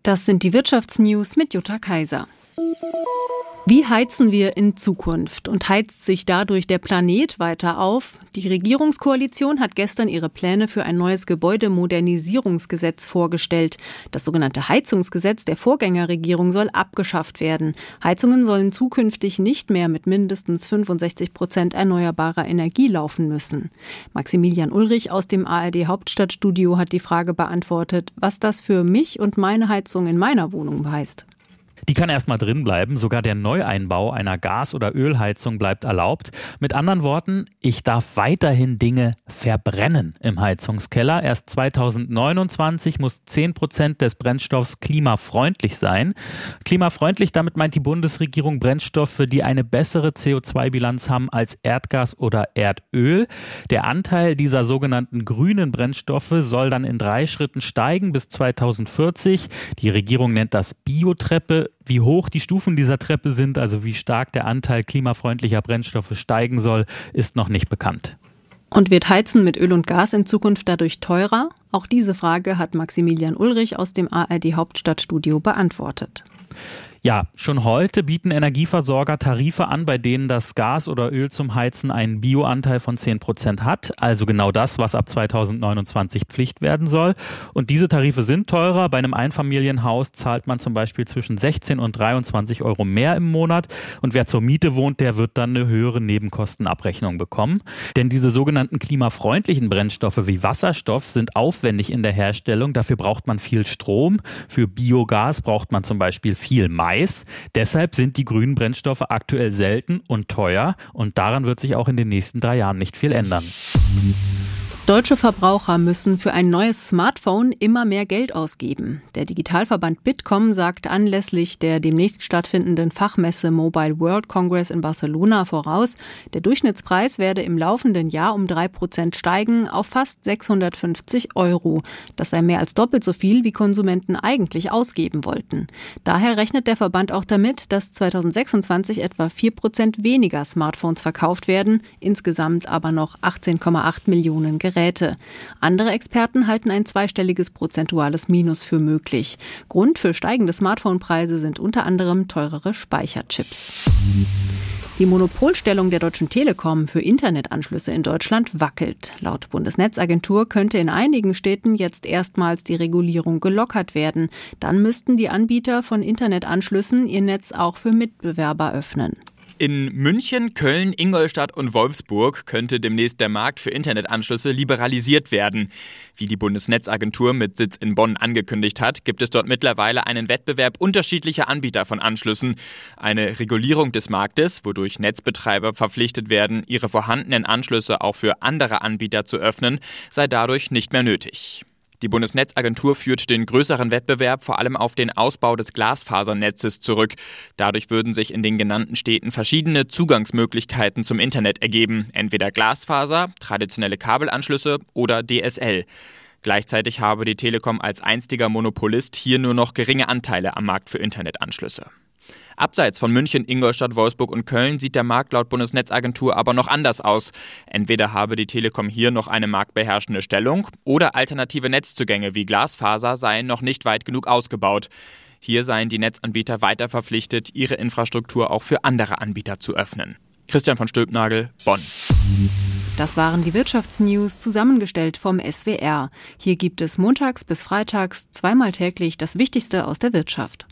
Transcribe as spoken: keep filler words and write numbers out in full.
Das sind die Wirtschaftsnews mit Jutta Kaiser. Wie heizen wir in Zukunft und heizt sich dadurch der Planet weiter auf? Die Regierungskoalition hat gestern ihre Pläne für ein neues Gebäudemodernisierungsgesetz vorgestellt. Das sogenannte Heizungsgesetz der Vorgängerregierung soll abgeschafft werden. Heizungen sollen zukünftig nicht mehr mit mindestens fünfundsechzig Prozent erneuerbarer Energie laufen müssen. Maximilian Ulrich aus dem A R D Hauptstadtstudio hat die Frage beantwortet, was das für mich und meine Heizung in meiner Wohnung heißt. Die kann erstmal drin bleiben. Sogar der Neueinbau einer Gas- oder Ölheizung bleibt erlaubt. Mit anderen Worten, ich darf weiterhin Dinge verbrennen im Heizungskeller. Erst zweitausendneunundzwanzig muss zehn Prozent des Brennstoffs klimafreundlich sein. Klimafreundlich, damit meint die Bundesregierung Brennstoffe, die eine bessere C O zwei Bilanz haben als Erdgas oder Erdöl. Der Anteil dieser sogenannten grünen Brennstoffe soll dann in drei Schritten steigen bis zweitausendvierzig. Die Regierung nennt das Biotreppe. Wie hoch die Stufen dieser Treppe sind, also wie stark der Anteil klimafreundlicher Brennstoffe steigen soll, ist noch nicht bekannt. Und wird Heizen mit Öl und Gas in Zukunft dadurch teurer? Auch diese Frage hat Maximilian Ulrich aus dem A R D Hauptstadtstudio beantwortet. Ja, schon heute bieten Energieversorger Tarife an, bei denen das Gas oder Öl zum Heizen einen Bioanteil von zehn Prozent hat. Also genau das, was ab zweitausendneunundzwanzig Pflicht werden soll. Und diese Tarife sind teurer. Bei einem Einfamilienhaus zahlt man zum Beispiel zwischen sechzehn und dreiundzwanzig Euro mehr im Monat. Und wer zur Miete wohnt, der wird dann eine höhere Nebenkostenabrechnung bekommen. Denn diese sogenannten klimafreundlichen Brennstoffe wie Wasserstoff sind aufwendig in der Herstellung. Dafür braucht man viel Strom. Für Biogas braucht man zum Beispiel viel Mais. Deshalb sind die grünen Brennstoffe aktuell selten und teuer und daran wird sich auch in den nächsten drei Jahren nicht viel ändern. Deutsche Verbraucher müssen für ein neues Smartphone immer mehr Geld ausgeben. Der Digitalverband Bitkom sagt anlässlich der demnächst stattfindenden Fachmesse Mobile World Congress in Barcelona voraus, der Durchschnittspreis werde im laufenden Jahr um drei Prozent steigen auf fast sechshundertfünfzig Euro. Das sei mehr als doppelt so viel, wie Konsumenten eigentlich ausgeben wollten. Daher rechnet der Verband auch damit, dass zweitausendsechsundzwanzig etwa vier Prozent weniger Smartphones verkauft werden, insgesamt aber noch achtzehn Komma acht Millionen Geräte. Geräte. Andere Experten halten ein zweistelliges prozentuales Minus für möglich. Grund für steigende Smartphone-Preise sind unter anderem teurere Speicherchips. Die Monopolstellung der Deutschen Telekom für Internetanschlüsse in Deutschland wackelt. Laut Bundesnetzagentur könnte in einigen Städten jetzt erstmals die Regulierung gelockert werden. Dann müssten die Anbieter von Internetanschlüssen ihr Netz auch für Mitbewerber öffnen. In München, Köln, Ingolstadt und Wolfsburg könnte demnächst der Markt für Internetanschlüsse liberalisiert werden. Wie die Bundesnetzagentur mit Sitz in Bonn angekündigt hat, gibt es dort mittlerweile einen Wettbewerb unterschiedlicher Anbieter von Anschlüssen. Eine Regulierung des Marktes, wodurch Netzbetreiber verpflichtet werden, ihre vorhandenen Anschlüsse auch für andere Anbieter zu öffnen, sei dadurch nicht mehr nötig. Die Bundesnetzagentur führt den größeren Wettbewerb vor allem auf den Ausbau des Glasfasernetzes zurück. Dadurch würden sich in den genannten Städten verschiedene Zugangsmöglichkeiten zum Internet ergeben. Entweder Glasfaser, traditionelle Kabelanschlüsse oder D S L. Gleichzeitig habe die Telekom als einziger Monopolist hier nur noch geringe Anteile am Markt für Internetanschlüsse. Abseits von München, Ingolstadt, Wolfsburg und Köln sieht der Markt laut Bundesnetzagentur aber noch anders aus. Entweder habe die Telekom hier noch eine marktbeherrschende Stellung oder alternative Netzzugänge wie Glasfaser seien noch nicht weit genug ausgebaut. Hier seien die Netzanbieter weiter verpflichtet, ihre Infrastruktur auch für andere Anbieter zu öffnen. Christian von Stülpnagel, Bonn. Das waren die Wirtschaftsnews, zusammengestellt vom S W R. Hier gibt es montags bis freitags zweimal täglich das Wichtigste aus der Wirtschaft.